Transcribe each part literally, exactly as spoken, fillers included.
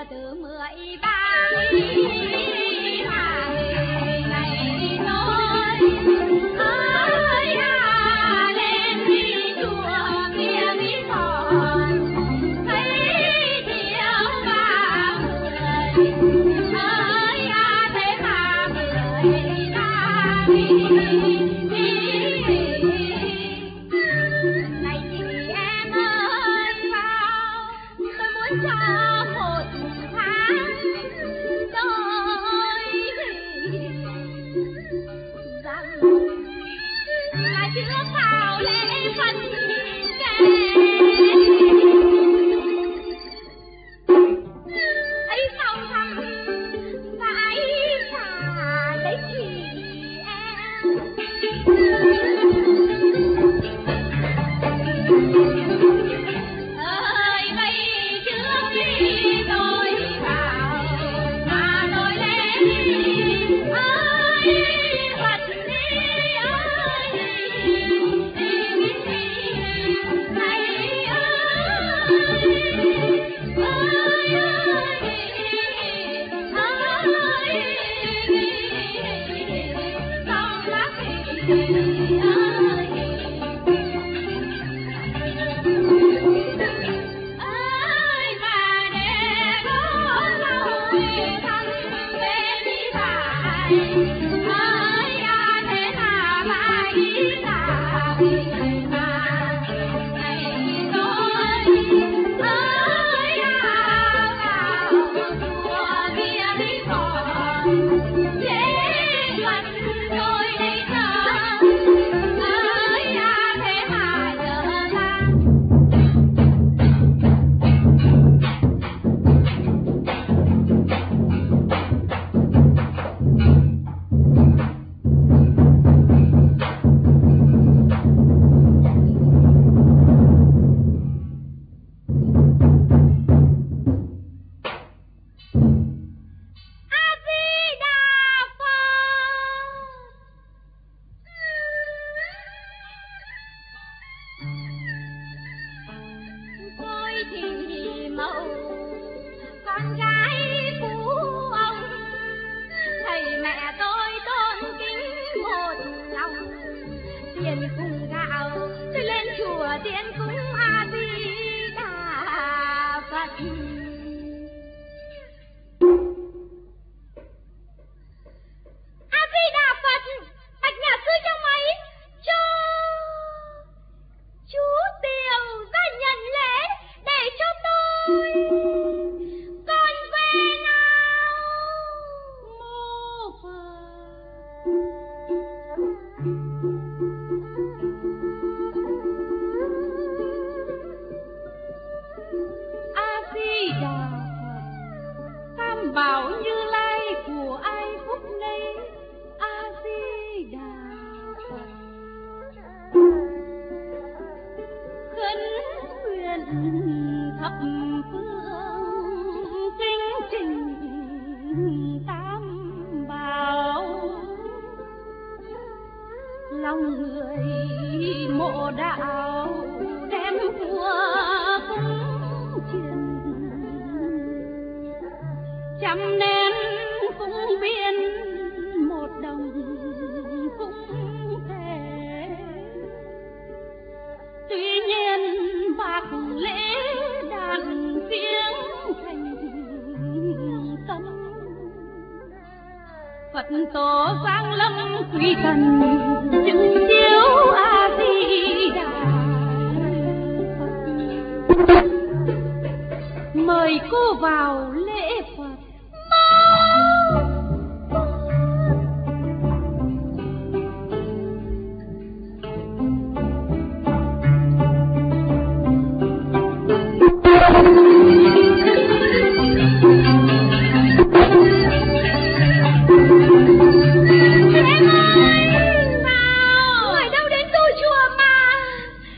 từ mười ba ngày này thôi ơi à lên đi chùa kia đi còn thấy thiếu ba người ơi à thế mà mười ba đi.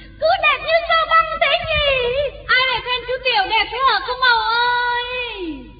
Ai lại khen chú Tiểu đẹp thế hả cô Màu ơi?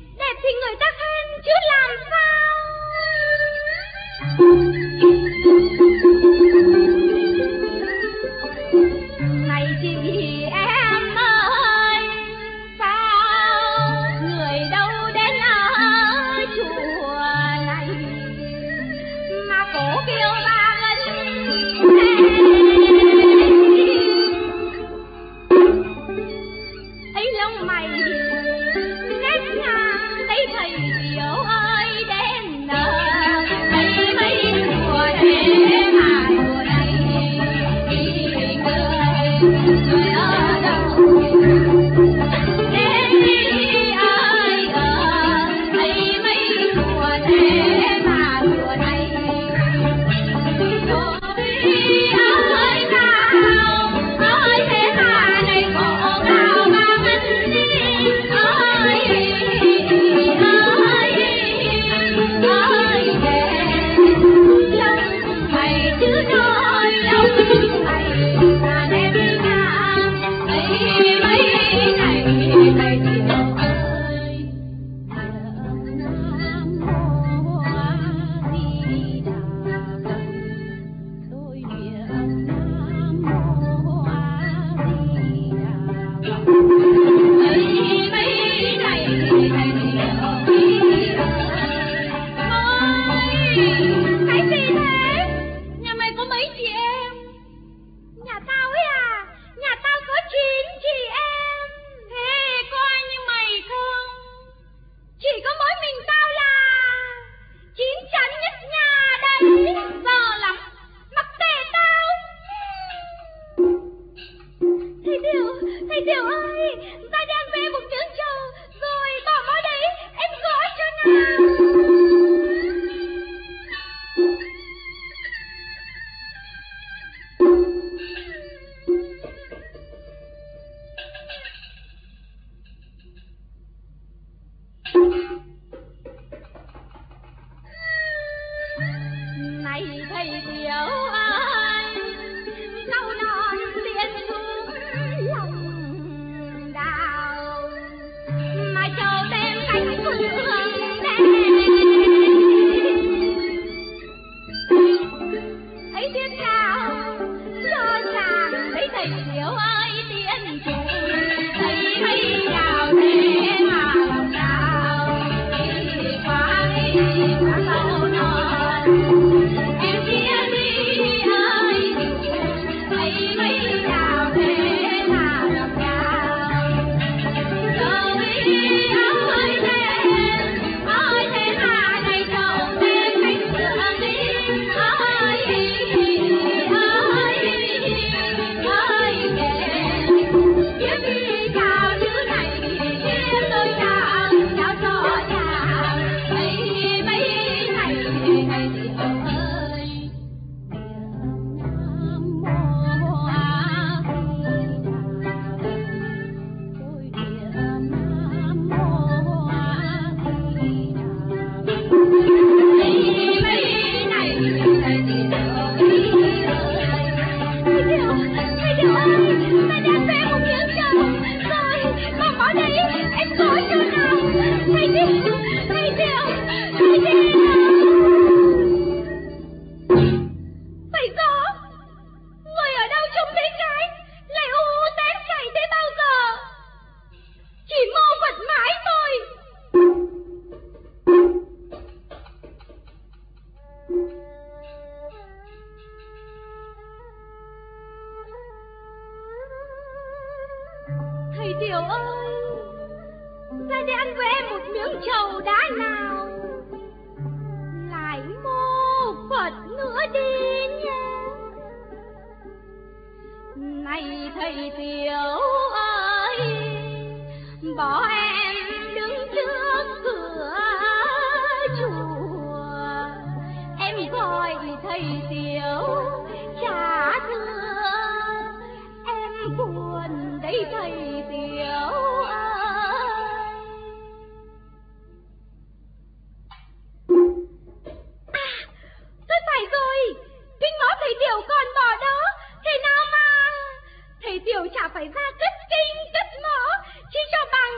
thầy Tiểu ơi, ra đem về một miếng trầu, rồi bỏ vào đấy, em gõ cho nào. Này thầy Tiểu ơi, câu non tiên xuống lòng đào, mà châu đem cánh phương ấy tiếng cao cho chàng thấy thầy Tiểu ơi tiên chủ, thấy mấy đào thế mà lòng đào đi qua đi qua câu non em kia đi ơi, thấy mấy đào thế mà lòng đào rồi ơi thế ơi thế mà này trầu thêm cánh cửa đi ơi ơi ơi kìa kiếm đi cao chữ này kiếm tôi chào chào cho chào thấy mấy này này ơi Nam mô A Di Đà, Nam mô A Di Đà. Thấy mấy này thầy Tiểu ơi, thầy Tiểu, thầy Tiểu ơi, ta đem về một miếng trầu, rồi bỏ vào đấy, em gõ cho nào. Thầy Tiểu, thầy Tiểu, thầy Tiểu. Phải gõ, người ở đâu trông thấy cái, lại u tén chảy thế bao giờ? Chỉ mô Phật mãi thôi. Thầy Tiểu ơi, ra đem về một miếng trầu đã nào, lại mô Phật nữa đi nha. Này thầy Tiểu ơi, bỏ em đứng trước cửa chùa, em gọi thầy Tiểu trả thưa, em buồn đấy thầy Tiểu ơi. À, tôi phải rồi, cái ngõ thầy Tiểu còn bỏ đó, thế nào mà thầy Tiểu chả phải ra cất kinh cất ngõ chỉ cho bằng.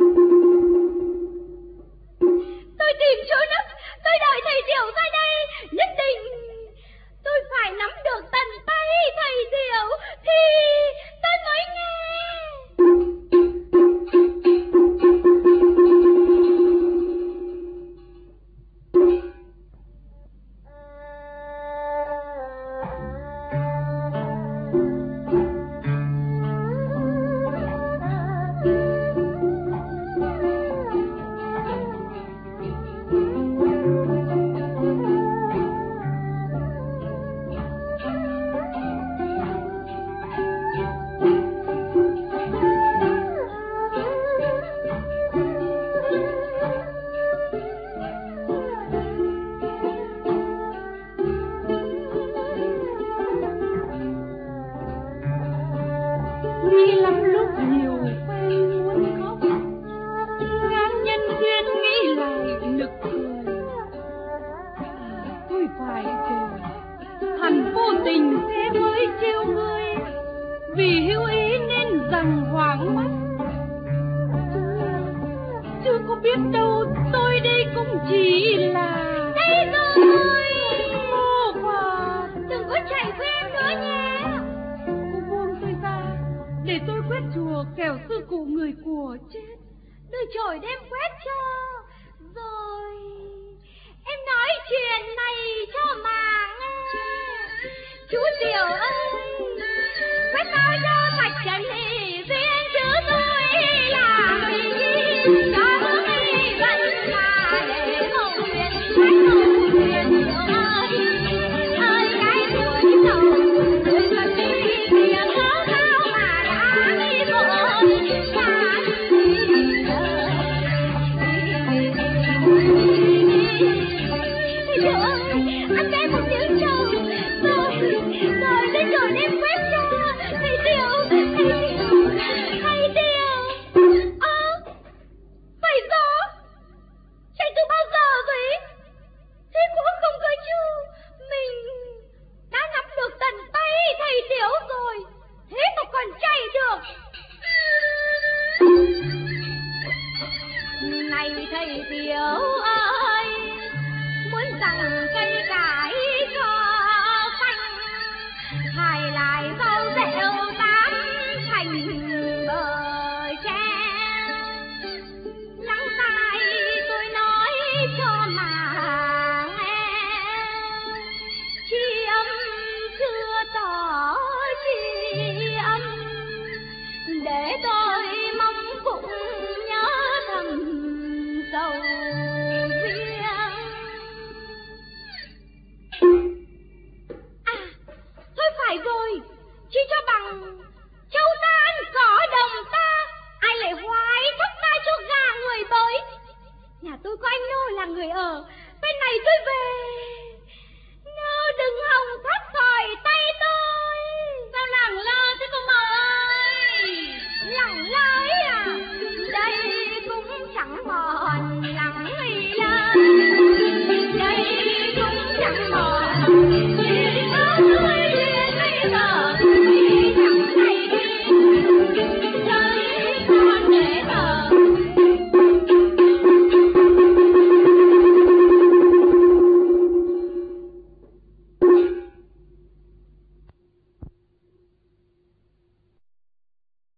Tôi tìm chỗ nấp, tôi đợi thầy Tiểu ra đây, nhất định tôi phải nắm được tận tay thầy Tiểu thì tôi mới nghe. Đi lắm lúc nhiều quen muốn khóc, ngàn nhân duyên nghĩ lại nực cười. Tôi phải rồi, hẳn vô tình thế mới trêu ngươi, vì hữu ý nên rằng hoảng mắt. Chưa có biết đâu tôi đây cũng chỉ là Đây rồi, mô Phật. đừng có chạy quen nữa nhé. Cô buông tôi ra để tôi quét chùa, kẻo sư cụ người của chết. Tôi trổi đem quét cho, rồi em nói chuyện này cho mà nghe. Chú Tiểu ơi, quét bao cho sạch trần thì riêng chứ tôi là vì có người vẫn là để hậu nguyện quét hậu nguyện Tiểu ơi, ơi cái tuổi đầu tôi vẫn đi tiếng ngáo ngáo mà đã đi bộ. Này thầy Tiểu ơi, muốn rằng cây cải cho xanh, hài lại rau rêu tán thành bờ tre. Lắng tai tôi nói cho mà nghe, tri âm chưa tỏ tri âm để tôi